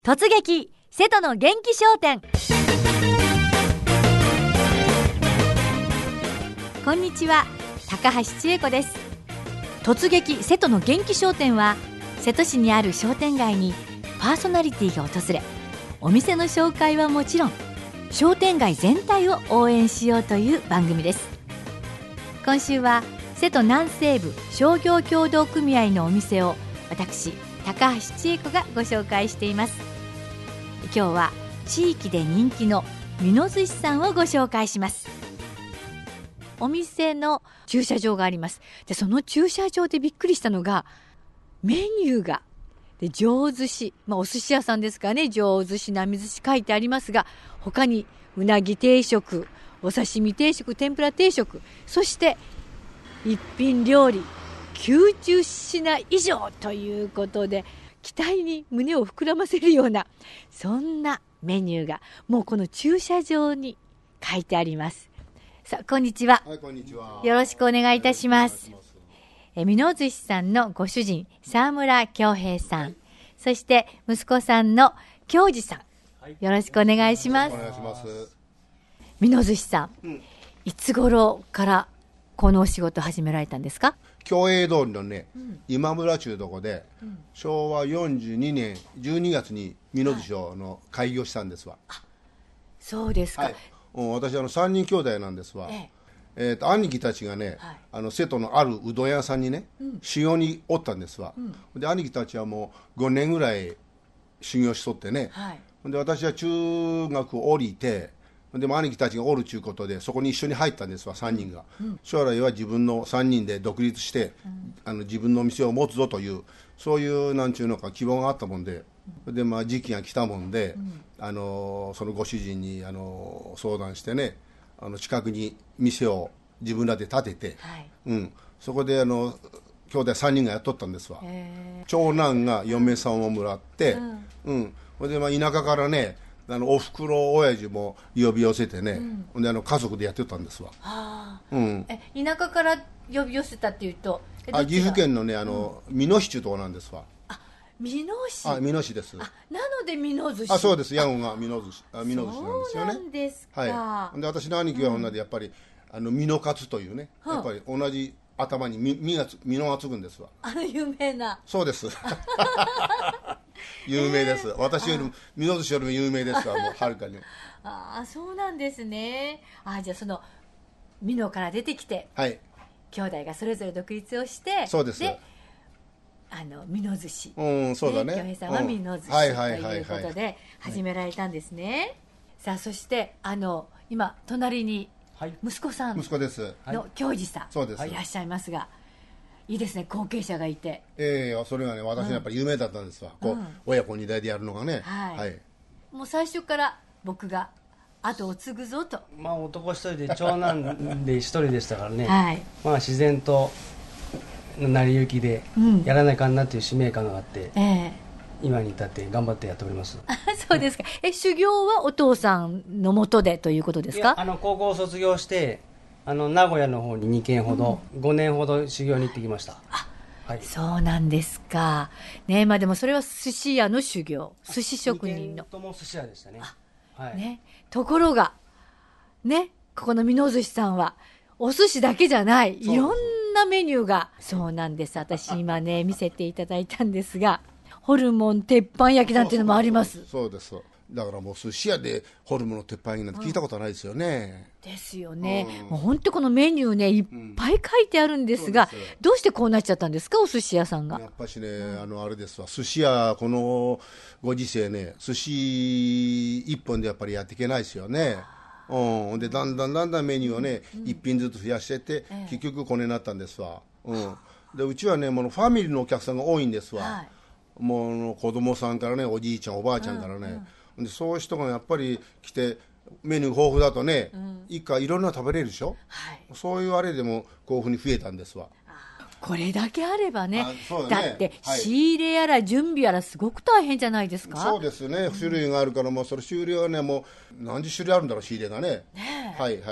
突撃瀬戸の元気商店。こんにちは、高橋千恵子です。突撃瀬戸の元気商店は、瀬戸市にある商店街にパーソナリティが訪れ、お店の紹介はもちろん商店街全体を応援しようという番組です。今週は瀬戸南西部商業協同組合のお店を私高橋千恵子がご紹介しています。今日は地域で人気の美濃寿司さんをご紹介します。お店の駐車場があります。でその駐車場でびっくりしたのがメニューがで上寿司、お寿司屋さんですからね、上寿司並寿司書いてありますが、他にうなぎ定食、お刺身定食、天ぷら定食、そして一品料理90品以上ということで、期待に胸を膨らませるようなそんなメニューがもうこの駐車場に書いてあります。さあ、こんにちは。 はい、こんにちは。 よろしくお願いいたします。美濃寿司さんのご主人沢村恭平さん、そして息子さんの恭二さん、よろしくお願いします。 お願いします。 美濃寿司さん、いつ頃からこのお仕事始められたんですか？ 共栄通りのね、今村中とこで、昭和42年12月に美濃寿司を開業したんですわ。 そうですか。 はい、私3人兄弟なんですわ。兄貴たちがね、瀬戸のあるうどん屋さんにね、修行におったんですわ。で兄貴たちはもう5年ぐらい修行しとってね、で私は中学を降りて、でも兄貴たちがおるちゅうことでそこに一緒に入ったんですわ、3人が。将来は自分の3人で独立して、自分の店を持つぞという、そういうなんちゅうのか希望があったもんで、で時期が来たもんで、そのご主人に相談してね、近くに店を自分らで建てて、そこで兄弟3人がやっとったんですわ。長男が嫁さんをもらって、で田舎からね、おふくろ親父も呼び寄せてね、で家族でやってたんですわ。 田舎から呼び寄せたっていうと、 岐阜県のね美濃市というところなんですわ。 美濃市。 美濃市です。 なので美濃寿司。 そうです。ヤンが美濃寿司なんですよね。 そうなんですか。 で私の兄貴は女でやっぱり美濃カツというね、やっぱり同じ頭に美濃がつくんですわ。 有名な。 そうです。有名です。私よりも美濃寿司よりも有名ですわ、もうはるかに。 そうなんですね。じゃあその美濃から出てきて、兄弟がそれぞれ独立をして、 そうです。 で美濃寿司、 そうだね。 恭平さんは美濃寿司ということで始められたんですね。さあ、そして今隣に息子さんの恭二さんいらっしゃいますが、いいですね、後継者がいて。 それがね、私はやっぱり有名だったんですわ。親子2代でやるのがね。 もう最初から僕が後を継ぐぞと。 男一人で長男で一人でしたからね、自然と成り行きでやらないかんなという使命感があって、今に至って頑張ってやっております。 そうですか。修行はお父さんのもとでということですか？ 高校を卒業して名古屋の方に2軒ほど、5年ほど修行に行ってきました。 そうなんですかね。でもそれは寿司屋の修行、寿司職人の。 2軒とも寿司屋でしたね。 ところがね、ここの美濃寿司さんはお寿司だけじゃない、いろんなメニューが。そうなんです。私今ね見せていただいたんですが、ホルモン鉄板焼きなんていうのもあります。 そうです。だからもう寿司屋でホルモンの鉄板焼きなんて聞いたことないですよね。 ですよね。もう本当このメニューね、いっぱい書いてあるんですが、どうしてこうなっちゃったんですか、お寿司屋さんが。 やっぱしね、あれですわ、寿司屋このご時世ね、寿司一本でやっぱりやっていけないですよね。でだんだんメニューをね、一品ずつ増やしてて、結局これになったんですわ。でうちはね、もうファミリーのお客さんが多いんですわ。もう子供さんからね、おじいちゃんおばあちゃんからね、でそういう人がやっぱり来て、メニュー豊富だとね、一家いろんな食べれるでしょ。そういうあれでもこういうふうに増えたんですわ。 これだけあればね、だって仕入れやら準備やらすごく大変じゃないですか。 そうですね、種類があるから、もうそれ種類はね、もう何十種類あるんだろう、仕入れがね。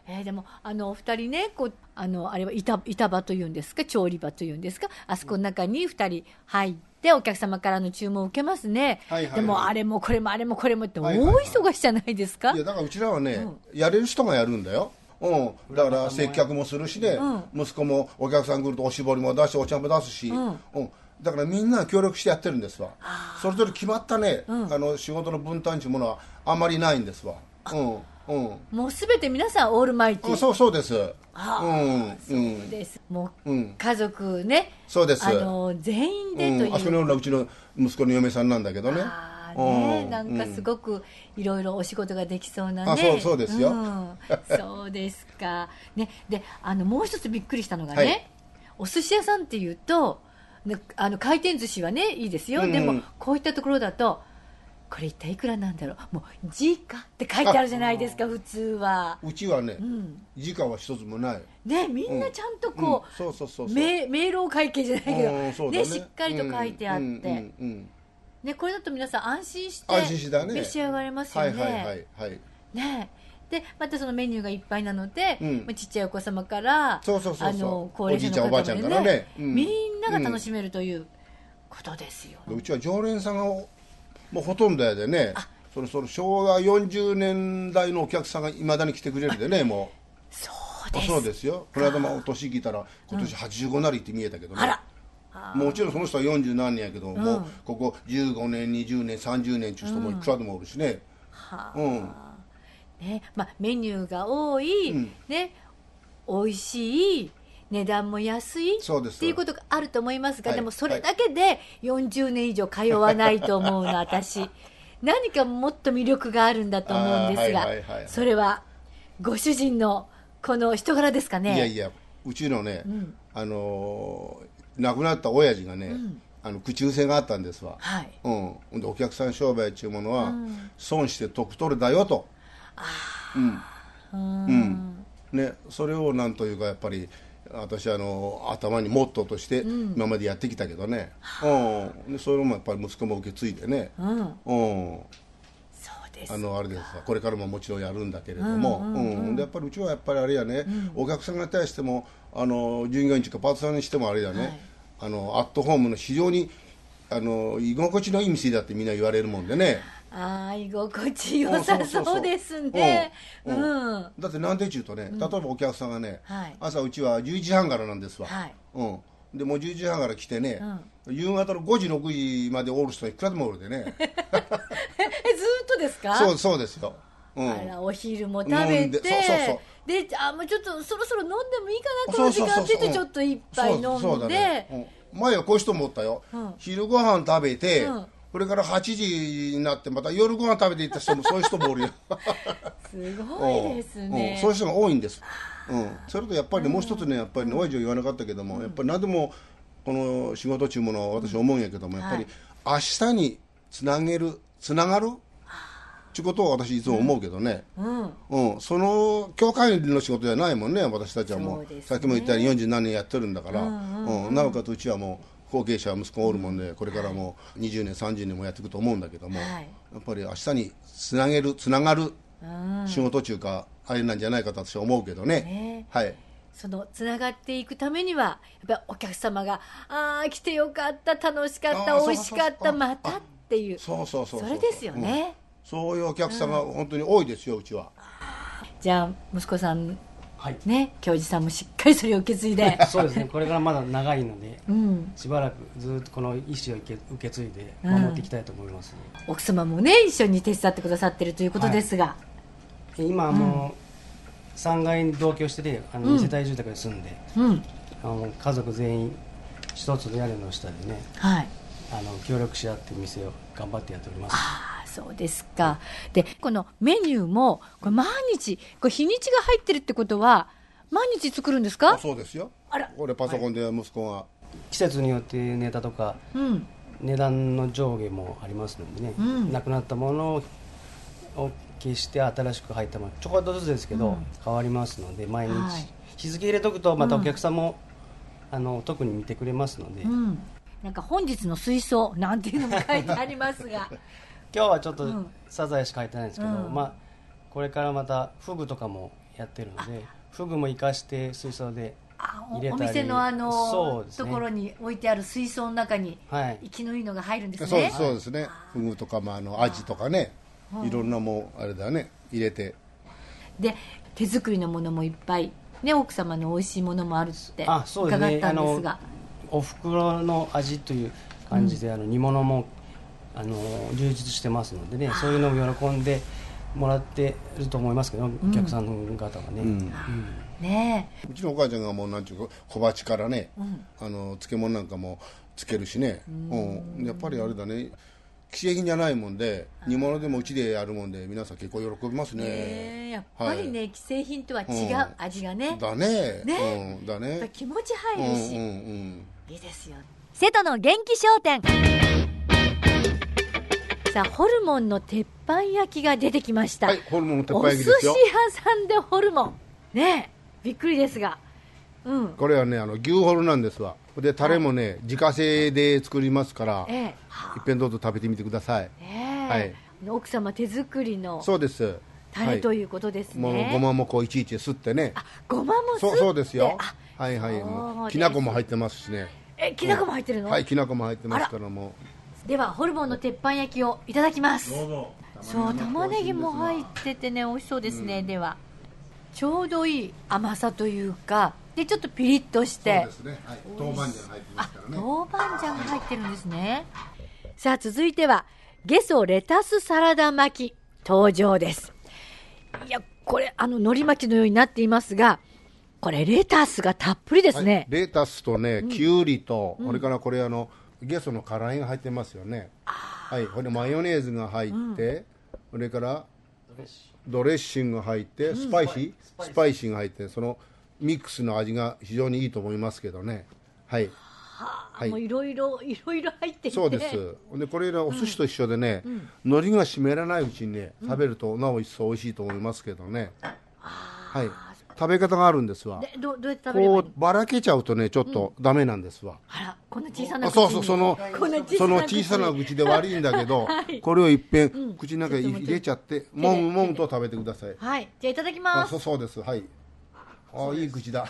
でもお二人ねこうあれは板場というんですか、調理場というんですか、あそこの中に二人入ってお客様からの注文を受けますね、でもあれもこれもあれもこれもって大忙しじゃないですか。 いやだからうちらはね、やれる人がやるんだよ。だから接客もするしね、息子もお客さん来るとおしぼりも出してお茶も出すし、だからみんな協力してやってるんですわ。それぞれ決まったね、仕事の分担というものはあまりないんですわ。 もうすべて皆さんオールマイティー。 そうです。 そうです。もう家族ね、 そうです。 全員でという。 あそこのうちの息子の嫁さんなんだけどね。 なんかすごくいろいろお仕事ができそうなね。 そうですよ。 そうですか。ね、でもう一つびっくりしたのがね、お寿司屋さんっていうと、回転寿司はねいいですよ。でもこういったところだと。これ一体いくらなんだろう、もう時価って書いてあるじゃないですか、普通は。 うちはね、時価は一つもないね、みんなちゃんとこう明朗会計じゃないけど、ね、しっかりと書いてあって、ね、これだと皆さん安心して召し上がれますよね。でまたそのメニューがいっぱいなので、ちっちゃいお子様から高齢者の方までね、みんなが楽しめるということですよ。 うちは常連さんがもうほとんどやでね、その昭和40年代のお客さんがいまだに来てくれるでね、もう。そうですよ。この間も年聞いたら今年85なりって見えたけどね。もちろんその人は40何年やけど、もうここ15年20年30年っていう人もいくらでもおるしね。 メニューが多い、ね、美味しい、値段も安いっていうことがあると思いますが、でもそれだけで40年以上通わないと思うの私。何かもっと魅力があるんだと思うんですが、それはご主人のこの人柄ですかね。 いやうちのね、亡くなった親父がね、口癖があったんですわ。でお客さん商売っていうものは、損して得取るだよと。ね、それをなんというかやっぱり私頭にモットーとして今までやってきたけどね、でそれもやっぱり息子も受け継いでね、 そうです、 あれですこれからももちろんやるんだけれども、でやっぱりうちはやっぱりあれやね、お客さんに対しても従業員というかパートさんにしてもあれだね、アットホームの非常に居心地のいい店だってみんな言われるもんでね。 居心地良さそうですね。 だってなんでちゅうとね、例えばお客さんがね、朝うちは11時半からなんですわ。でもう11時半から来てね、夕方の5時6時までおる人いくらでもおるでね。ずっとですか？ そうですよ。 お昼も食べて、でもうちょっとそろそろ飲んでもいいかなこの時間って言ってちょっと一杯飲んで、 前はこういう人もおったよ。昼ご飯食べて、それから8時になってまた夜ご飯食べていった人もそういう人もおるよ。 すごいですね。 そういう人が多いんです。それとやっぱりもう一つね、やっぱり親父は言わなかったけども、やっぱり何でもこの仕事中ものは私思うんやけども、やっぱり明日につながるっていうことを私いつも思うけどね。その教会の仕事じゃないもんね、私たちはもうさっきも言ったように40何年やってるんだから、なおかつうちはもう後継者は息子がおるもんで、これからも20年30年もやっていくと思うんだけども、やっぱり明日につながる仕事中かあれなんじゃないかと私は思うけどね。 そのつながっていくためにはやっぱりお客様が来てよかった、楽しかった、美味しかった、またっていう、それですよね。 そういうお客さんが本当に多いですよ、うちは。 じゃあ息子さんね、教授さんもしっかりそれを受け継いで。 そうですね、これからまだ長いので、しばらくずっとこの意思を受け継いで守っていきたいと思います、 奥様もね一緒に手伝ってくださってるということですが、 今もう3階に同居してて2世帯住宅に住んで、家族全員一つの屋根の下でね、協力し合って店を頑張ってやっております。 そうですか。でこのメニューもこれ毎日日にちが入ってるってことは毎日作るんですか？ そうですよ。これパソコンで息子が、 季節によってネタとか、値段の上下もありますのでね、なくなったものを消して新しく入ったものちょこっとずつですけど、変わりますので毎日、日付入れとくとまたお客さんも、特に見てくれますので、 なんか本日の水槽なんていうのも書いてありますが今日はちょっとサザエしか入ってないんですけど、これからまたフグとかもやってるので、フグも生かして水槽で入れたり、 お店のそうですね、 ところに置いてある水槽の中に生きのいいのが入るんですね。 そうですね。フグとかアジとかね、いろんなもうあれだね入れて。 で手作りのものもいっぱいね、奥様の美味しいものもあるって伺ったんですが、 お袋の味という感じで、煮物も充実してますのでね、そういうのを喜んでもらってると思いますけど、お客さんの方はね。 ねえ、 うちのお母ちゃんがもうなんていうか小鉢からね、漬物なんかもつけるしね、やっぱりあれだね、既製品じゃないもんで、煮物でもうちでやるもんで皆さん結構喜びますね。 やっぱりね、既製品とは違う味がね、 だね、だね、 気持ち入るし、いいですよ。瀬戸の元気商店。さあ、ホルモンの鉄板焼きが出てきました。 はい、ホルモンの鉄板焼きですよ。 お寿司屋さんでホルモンね、びっくりですが、 これはね牛ホルなんですわ。でタレもね、自家製で作りますから、いっぺんどうぞ食べてみてください。 奥様手作りのそうですタレということですね。 もうごまもこういちいちすってね。 ごまもすってそうですよ。はいはい、もうきな粉も入ってますしね。 きな粉も入ってるの？ はい、きな粉も入ってますから。もうではホルモンの鉄板焼きをいただきます。 どうぞ。 そう玉ねぎも入っててね、美味しそうですね。ではちょうどいい甘さというかで、ちょっとピリッとして、 そうですね、はい、豆板醤入ってますからね。 豆板醤が入ってるんですね。さあ続いてはゲソレタスサラダ巻き登場です。いや、これ海苔巻きのようになっていますが、これレタスがたっぷりですね。 レタスとね、きゅうりと、それからこれゲソの辛いが入ってますよね。はい、これマヨネーズが入って、それからドレッシングが入って、スパイシーが入って、そのミックスの味が非常にいいと思いますけどね。はい。 もういろいろ入っていて。 そうです。でこれらお寿司と一緒でね、海苔が湿らないうちにね食べるとなお一層美味しいと思いますけどね。はい。食べ方があるんですわ。 どうやって食べればいいの？ こうばらけちゃうとねちょっとダメなんですわ。 あら、こんな小さな口に。 そうその小さな口で悪いんだけど、これをいっぺん口の中に入れちゃってもむと食べてください。 はい。じゃあいただきます。 そうです。はい。いい口だ。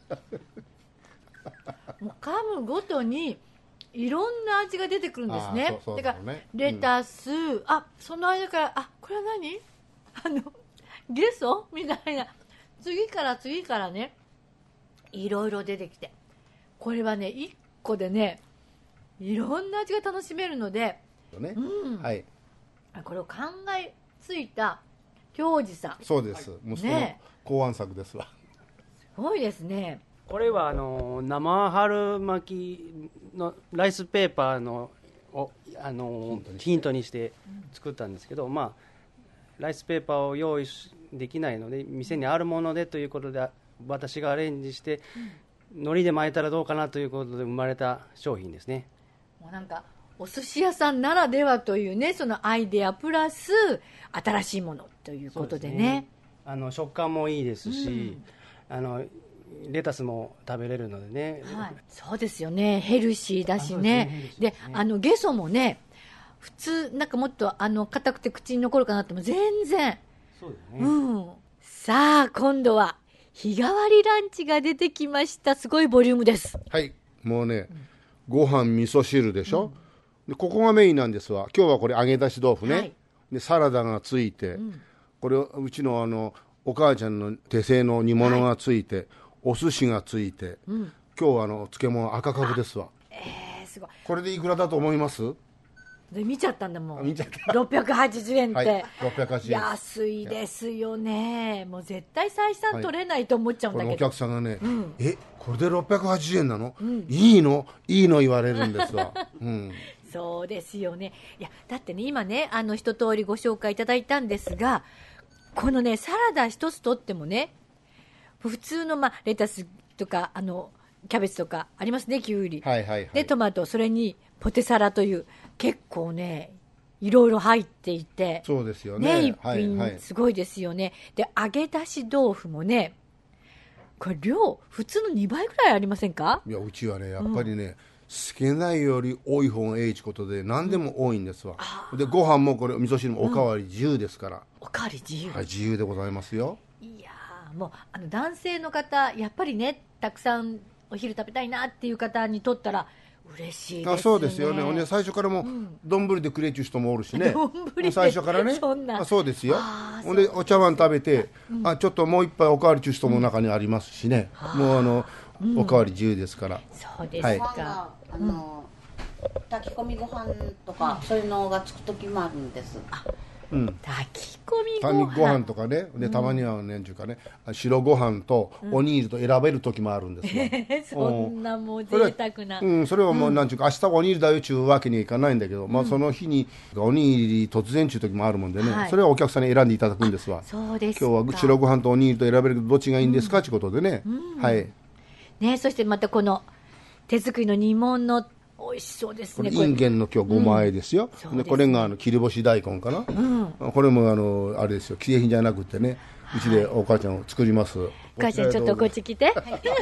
もう噛むごとにいろんな味が出てくるんですね。だからレタス、その間からこれは何？ゲソみたいな、次からね、いろいろ出てきて、これはね1個でねいろんな味が楽しめるので、 はい、 これを考えついた京司さん。 そうです。息子の考案作ですわ。 すごいですね。 これは生春巻きのライスペーパーのヒントにして作ったんですけど、ライスペーパーを用意できないので店にあるものでということで私がアレンジして、海苔で巻いたらどうかなということで生まれた商品ですね。 もうなんかお寿司屋さんならではというね、そのアイデアプラス新しいものということでね。 食感もいいですし、レタスも食べれるのでね、 そうですよね。ヘルシーだしね。で、ゲソもね、普通なんかもっと硬くて口に残るかなっても全然。 そうですね。 さあ今度は日替わりランチが出てきました。すごいボリュームです。 はい、もうね、ご飯味噌汁でしょ、でここがメインなんですわ。今日はこれ揚げ出し豆腐ね、でサラダがついて、これうちのお母ちゃんの手製の煮物がついて、お寿司がついて、今日は漬物赤かぶですわ。 すごい。 これでいくらだと思います？ で見ちゃったんだもん。 見ちゃった。 680円って、 680円安いですよね。もう絶対採算取れないと思っちゃうんだけど、 お客さんがね、これで680円なの、いいの言われるんですわ。 そうですよね。いやだってね、今ね一通りご紹介いただいたんですが、このねサラダ一つとってもね、普通のレタスとかキャベツとかありますね、きゅうり、でトマト、それにポテサラという結構ねいろいろ入っていて、 そうですよね、 一品すごいですよね。で揚げ出し豆腐もね、これ量普通の2倍ぐらいありませんか？ いやうちはねやっぱりね、少ないより多い方がいいことで何でも多いんですわ。でご飯もこれ味噌汁もおかわり自由ですから。 おかわり自由？ 自由でございますよ。 いやもう男性の方やっぱりね、たくさんお昼食べたいなっていう方にとったら嬉しいですね。 そうですよね。最初からも丼でくれちゅう人もおるしね。最初からね。そうですよ。ほんでお茶碗食べて、ちょっともう一杯おかわりちゅう人も中にありますしね。もうおかわり自由ですから。 そうですか。 炊き込みご飯とかそういうのがつく時もあるんです。 炊き込みご飯とかね。でたまにはねんちゅうかね、白ご飯とおにぎりと選べる時もあるんですよ。そんなもう贅沢な。 それはもうなんちゅうか、明日おにぎりだよちゅうわけにはいかないんだけど、その日におにぎり突然ちゅう時もあるもんでね、それはお客さんに選んでいただくんですわ。 そうです。 今日は白ご飯とおにぎりと選べるけどどっちがいいんですかということでね。はい。 ね、そしてまたこの手作りの煮物、美味しそうですね。 これインゲンの今日ごま和えですよ。でこれが切り干し大根かな。これもあれですよ、既製品じゃなくてね、うちでお母ちゃんを作ります。お母ちゃんちょっとこっち来て。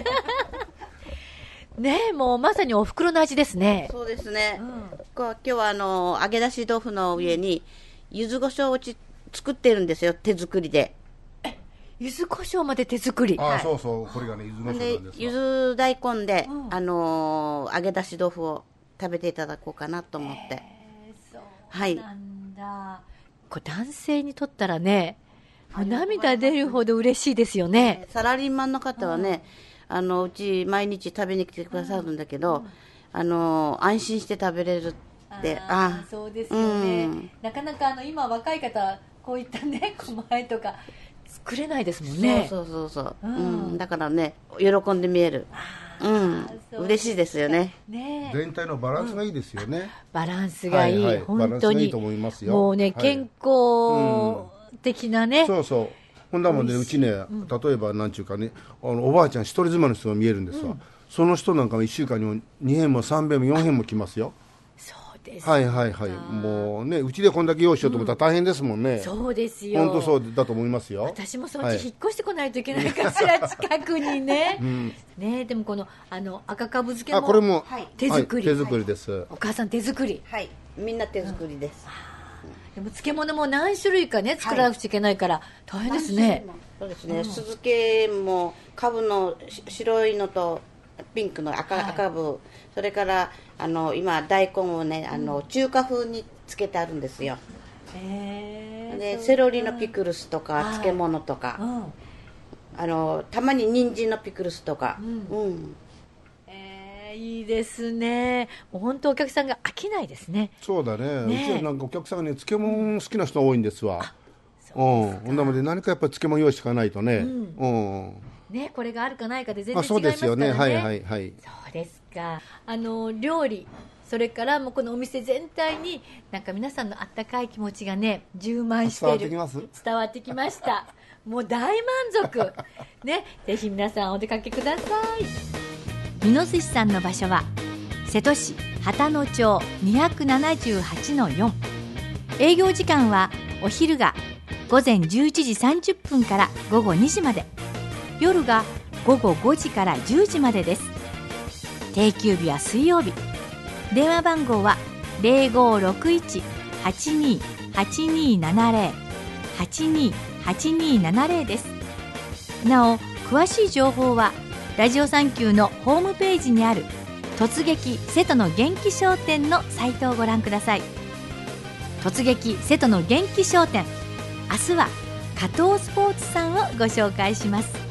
ねえ、もうまさにお袋の味ですね。 そうですね。今日は揚げ出し豆腐の上に柚子胡椒を作ってるんですよ、手作りで。 柚子胡椒まで手作り。 そうそう、これがね柚子胡椒なんです。 柚子大根で揚げ出し豆腐を食べていただこうかなと思って。 そうなんだ。男性にとったらね、涙出るほど嬉しいですよね。 サラリーマンの方はね、うち毎日食べに来てくださるんだけど、安心して食べれるって。 そうですよね。なかなか今若い方こういったね、狛江とか作れないですもんね。 そう、だからね、喜んで見える。嬉しいですよね。 全体のバランスがいいですよね。 バランスがいい、本当にもうね、健康的なね。 そうそう。ほんだもんね、うちね、例えばなんちゅうかね、おばあちゃん一人妻の人が見えるんですわ。その人なんか1週間にも2遍も3遍も4遍も来ますよ。はい。もうね、うちでこんだけ用意しようと思ったら大変ですもんね。 そうですよ。 本当そうだと思いますよ。 私もそのうち引っ越してこないといけないかしら、近くにね。ね、でもこの赤かぶ漬けもこれも手作り。 手作りです。 お母さん手作り。 はい、みんな手作りです。 でも漬物も何種類かね作らなくちゃいけないから大変ですね。 そうですね。酢漬けもかぶの白いのとピンクの赤ぶ、それから今大根をね中華風につけてあるんですよ。でセロリのピクルスとか漬物とか、たまに人参のピクルスとか。 いいですね。もう本当お客さんが飽きないですね。 そうだね。うちはなんかお客さんがね、漬物好きな人多いんですわ。ほんなので何かやっぱり漬物用意していかないとね。 ね、これがあるかないかで全然違いますからね。 そうですよね。はい。 そうですか。料理、それからもうこのお店全体になんか皆さんのあったかい気持ちがね充満している。伝わってきました。もう大満足。ね、ぜひ皆さんお出かけください。美濃寿司さんの場所は瀬戸市旗野町 278-4。営業時間はお昼が午前11時30分から午後2時まで、夜が午後5時から10時までです。定休日は水曜日。電話番号は 0561-828270 828270 です。なお詳しい情報はラジオサンキューのホームページにある突撃瀬戸の元気商店のサイトをご覧ください。突撃瀬戸の元気商店、明日は加藤スポーツさんをご紹介します。